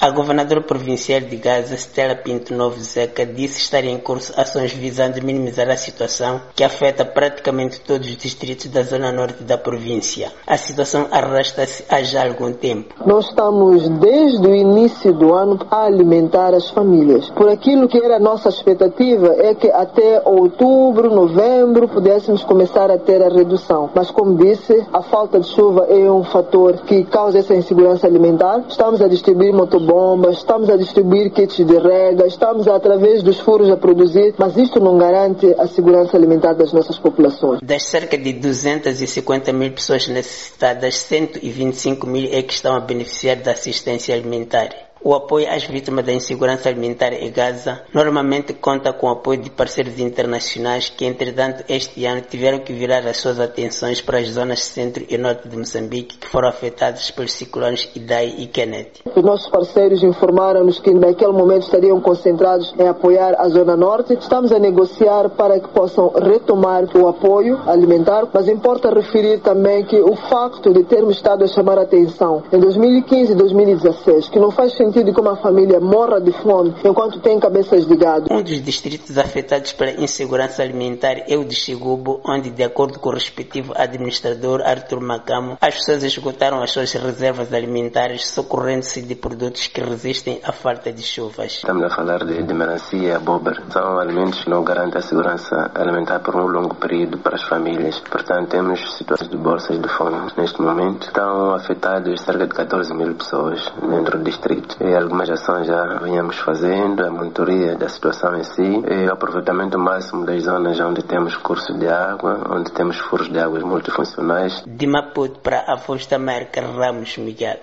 A governadora provincial de Gaza, Stella Pinto Novo Zeca, disse estar em curso ações visando minimizar a situação que afeta praticamente todos os distritos da zona norte da província. A situação arrasta-se há já algum tempo. Nós estamos desde o início do ano a alimentar as famílias. Por aquilo que era a nossa expectativa é que até outubro, novembro pudéssemos começar a ter a redução. Mas como disse, a falta de chuva é um fator que causa essa insegurança alimentar. Estamos a distribuir motobombas, estamos a distribuir kits de rega, estamos através dos furos a produzir, mas isto não garante a segurança alimentar das nossas populações. Das cerca de 250 mil pessoas necessitadas, 125 mil é que estão a beneficiar da assistência alimentar. O apoio às vítimas da insegurança alimentar em Gaza normalmente conta com o apoio de parceiros internacionais que, entretanto, este ano tiveram que virar as suas atenções para as zonas centro e norte de Moçambique que foram afetadas pelos ciclones Idai e Kenneth. Os nossos parceiros informaram-nos que naquele momento estariam concentrados em apoiar a zona norte. Estamos a negociar para que possam retomar o apoio alimentar, mas importa referir também que o facto de termos estado a chamar a atenção em 2015 e 2016, que não faz sentido de como a família morra de fome enquanto tem cabeças de gado. Um dos distritos afetados pela insegurança alimentar é o de Xigubo, onde, de acordo com o respectivo administrador Arthur Macamo, as pessoas esgotaram as suas reservas alimentares, socorrendo-se de produtos que resistem à falta de chuvas. Estamos a falar de melancia e abóbora. São alimentos que não garantem a segurança alimentar por um longo período para as famílias. Portanto, temos situações de bolsas de fome. Neste momento, estão afetadas cerca de 14 mil pessoas dentro do distrito. E algumas ações já venhamos fazendo, a monitoria da situação em si, e o aproveitamento máximo das zonas onde temos cursos de água, onde temos furos de águas multifuncionais. De Maputo para a Voz da América, Ramos Miguel.